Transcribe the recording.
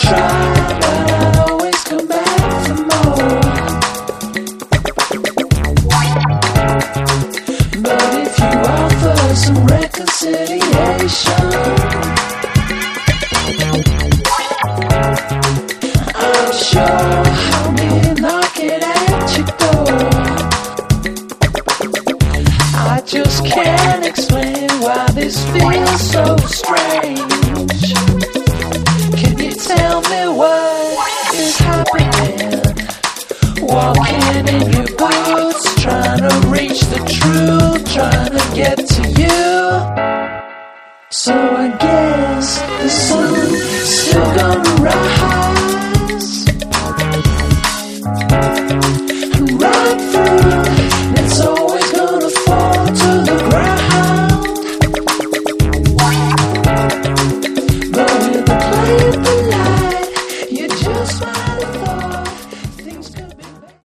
try, but I'd always come back for more. But if you offer some reconciliation, I'm sure I'll be knocking at your door. I just can't explain why this feels so strange. Can you tell me what is happening? Walking in your boots, trying to reach the truth, trying to get to you. So I